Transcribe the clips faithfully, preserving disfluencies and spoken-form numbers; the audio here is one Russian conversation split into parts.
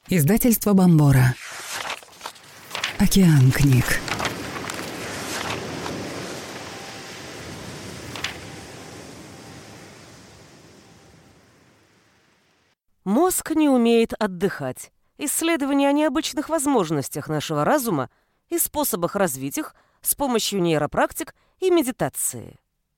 Издательство Бомбора. Океан книг. Мозг не умеет отдыхать. Исследования о необычных возможностях нашего разума и способах развить их с помощью нейропрактик и медитации.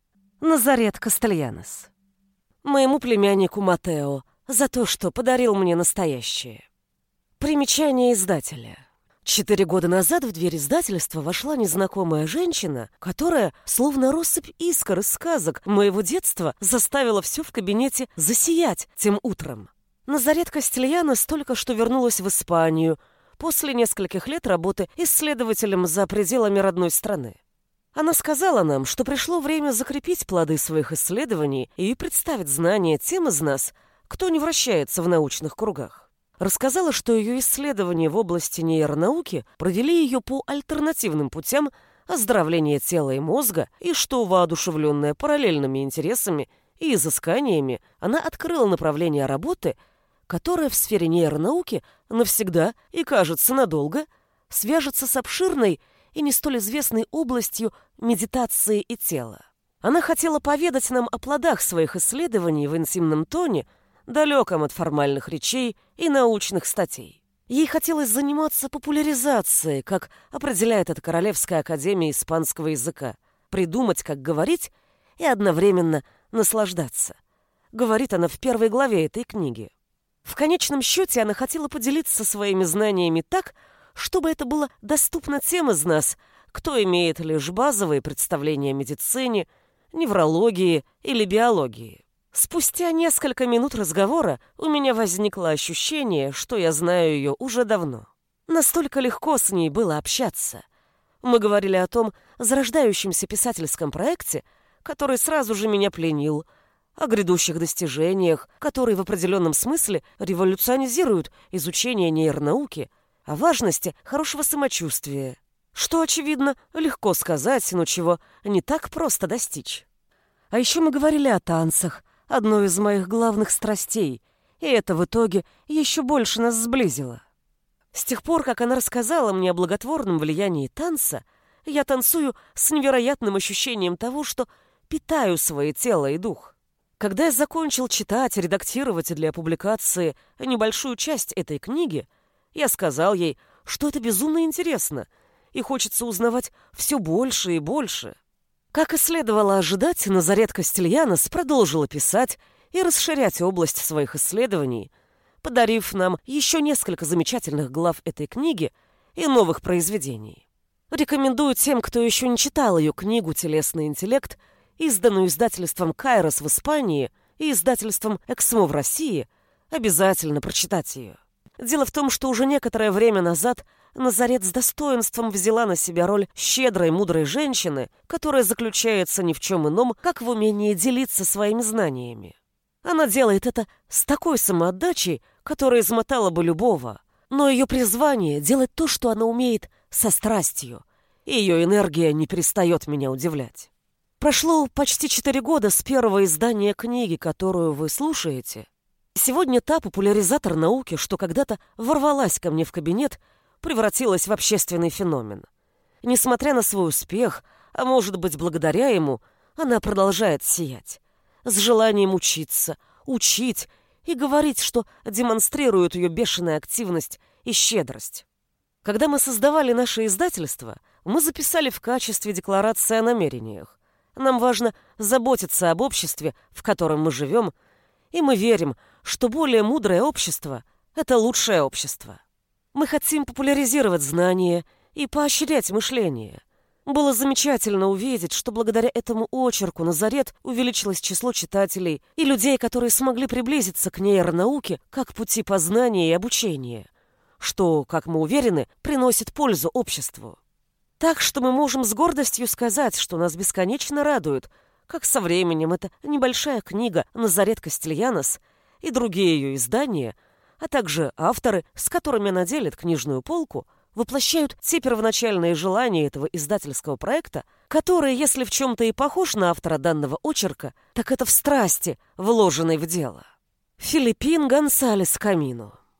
Назарет Кастельянос. Моему племяннику Матео за то, что подарил мне настоящее. Примечание издателя. Четыре года назад в дверь издательства вошла незнакомая женщина, которая, словно россыпь искр из сказок моего детства, заставила все в кабинете засиять тем утром. Назарет Кастельянос только что вернулась в Испанию после нескольких лет работы исследователем за пределами родной страны. Она сказала нам, что пришло время закрепить плоды своих исследований и представить знания тем из нас, кто не вращается в научных кругах. Рассказала, что ее исследования в области нейронауки провели ее по альтернативным путям оздоровления тела и мозга, и что, воодушевленная параллельными интересами и изысканиями, она открыла направление работы, которое в сфере нейронауки навсегда и, кажется, надолго свяжется с обширной и не столь известной областью медитации и тела. Она хотела поведать нам о плодах своих исследований в интимном тоне, далеком от формальных речей и научных статей. Ей хотелось заниматься популяризацией, как определяет это Королевская академия испанского языка, придумать, как говорить, и одновременно наслаждаться. Говорит она в первой главе этой книги. В конечном счете она хотела поделиться своими знаниями так, чтобы это было доступно тем из нас, кто имеет лишь базовые представления о медицине, неврологии или биологии. Спустя несколько минут разговора у меня возникло ощущение, что я знаю ее уже давно. Настолько легко с ней было общаться. Мы говорили о том зарождающемся писательском проекте, который сразу же меня пленил, о грядущих достижениях, которые в определенном смысле революционизируют изучение нейронауки, о важности хорошего самочувствия, что, очевидно, легко сказать, но чего не так просто достичь. А еще мы говорили о танцах, одной из моих главных страстей, и это в итоге еще больше нас сблизило. С тех пор, как она рассказала мне о благотворном влиянии танца, я танцую с невероятным ощущением того, что питаю свое тело и дух. Когда я закончил читать, редактировать для публикации небольшую часть этой книги, я сказал ей, что это безумно интересно, и хочется узнавать все больше и больше. Как и следовало ожидать, Назарет Кастельянос продолжила писать и расширять область своих исследований, подарив нам еще несколько замечательных глав этой книги и новых произведений. Рекомендую тем, кто еще не читал ее книгу «Телесный интеллект», изданную издательством «Кайрос» в Испании и издательством «Эксмо» в России, обязательно прочитать ее. Дело в том, что уже некоторое время назад Назарет с достоинством взяла на себя роль щедрой, мудрой женщины, которая заключается ни в чем ином, как в умении делиться своими знаниями. Она делает это с такой самоотдачей, которая измотала бы любого, но ее призвание — делать то, что она умеет, со страстью, и ее энергия не перестает меня удивлять. Прошло почти четыре года с первого издания книги, которую вы слушаете. Сегодня та популяризатор науки, что когда-то ворвалась ко мне в кабинет, превратилась в общественный феномен. Несмотря на свой успех, а может быть благодаря ему, она продолжает сиять. С желанием учиться, учить и говорить, что демонстрирует ее бешеная активность и щедрость. Когда мы создавали наше издательство, мы записали в качестве декларации о намерениях. Нам важно заботиться об обществе, в котором мы живем, и мы верим, что более мудрое общество — это лучшее общество. Мы хотим популяризировать знания и поощрять мышление. Было замечательно увидеть, что благодаря этому очерку Назарет увеличилось число читателей и людей, которые смогли приблизиться к нейронауке как пути познания и обучения, что, как мы уверены, приносит пользу обществу. Так что мы можем с гордостью сказать, что нас бесконечно радует, как со временем эта небольшая книга «Назарет Кастельянос» и другие ее издания, а также авторы, с которыми она делит книжную полку, воплощают те первоначальные желания этого издательского проекта, который, если в чем-то и похож на автора данного очерка, так это в страсти, вложенной в дело. Филиппин Гонсалес Камино.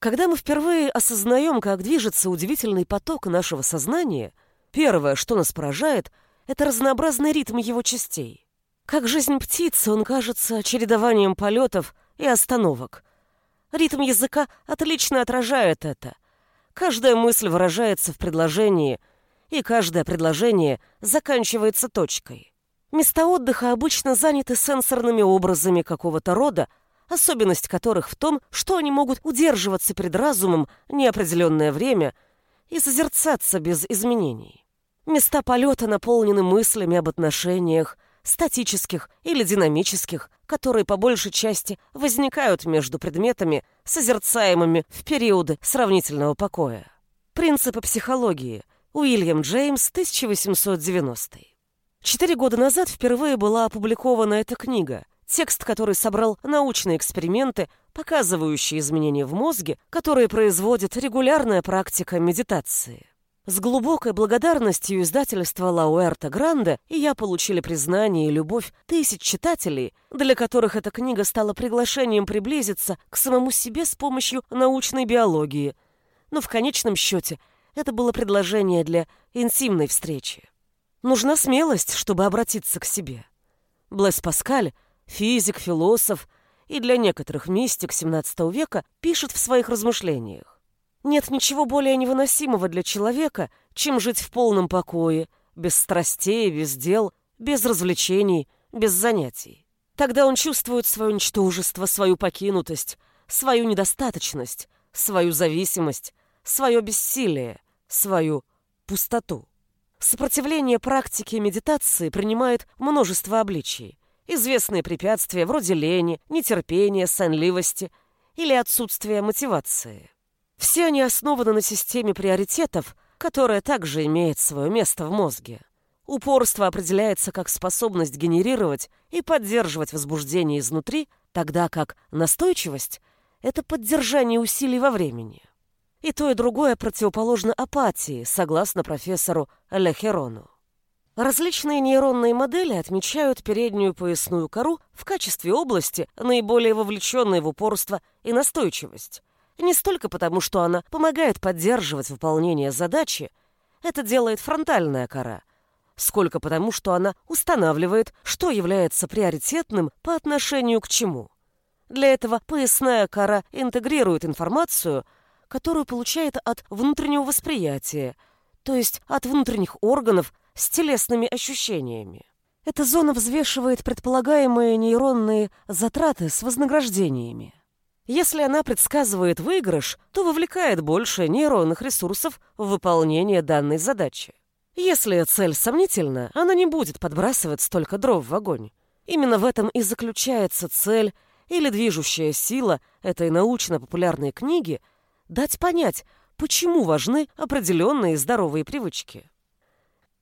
Когда мы впервые осознаем, как движется удивительный поток нашего сознания, первое, что нас поражает, это разнообразный ритм его частей. Как жизнь птицы, он кажется чередованием полетов и остановок. Ритм языка отлично отражает это. Каждая мысль выражается в предложении, и каждое предложение заканчивается точкой. Места отдыха обычно заняты сенсорными образами какого-то рода, особенность которых в том, что они могут удерживаться перед разумом неопределенное время и созерцаться без изменений. Места полета наполнены мыслями об отношениях, статических или динамических, которые по большей части возникают между предметами, созерцаемыми в периоды сравнительного покоя. Принципы психологии. Уильям Джеймс, тысяча восемьсот девяностый. Четыре года назад впервые была опубликована эта книга, текст, который собрал научные эксперименты, показывающие изменения в мозге, которые производит регулярная практика медитации. С глубокой благодарностью издательства Лауэрта Гранде и я получили признание и любовь тысяч читателей, для которых эта книга стала приглашением приблизиться к самому себе с помощью научной биологии. Но в конечном счете это было предложение для интимной встречи. Нужна смелость, чтобы обратиться к себе. Блэс Паскаль, физик, философ и для некоторых мистик семнадцатого века, пишет в своих размышлениях: «Нет ничего более невыносимого для человека, чем жить в полном покое, без страстей, без дел, без развлечений, без занятий. Тогда он чувствует свое ничтожество, свою покинутость, свою недостаточность, свою зависимость, свое бессилие, свою пустоту». Сопротивление практике медитации принимает множество обличий. Известные препятствия вроде лени, нетерпения, сонливости или отсутствия мотивации. Все они основаны на системе приоритетов, которая также имеет свое место в мозге. Упорство определяется как способность генерировать и поддерживать возбуждение изнутри, тогда как настойчивость — это поддержание усилий во времени. И то, и другое противоположно апатии, согласно профессору Ле Херону. Различные нейронные модели отмечают переднюю поясную кору в качестве области, наиболее вовлеченной в упорство и настойчивость. Не столько потому, что она помогает поддерживать выполнение задачи, это делает фронтальная кора, сколько потому, что она устанавливает, что является приоритетным по отношению к чему. Для этого поясная кора интегрирует информацию, которую получает от внутреннего восприятия, то есть от внутренних органов с телесными ощущениями. Эта зона взвешивает предполагаемые нейронные затраты с вознаграждениями. Если она предсказывает выигрыш, то вовлекает больше нейронных ресурсов в выполнение данной задачи. Если цель сомнительна, она не будет подбрасывать столько дров в огонь. Именно в этом и заключается цель или движущая сила этой научно-популярной книги — дать понять, почему важны определенные здоровые привычки.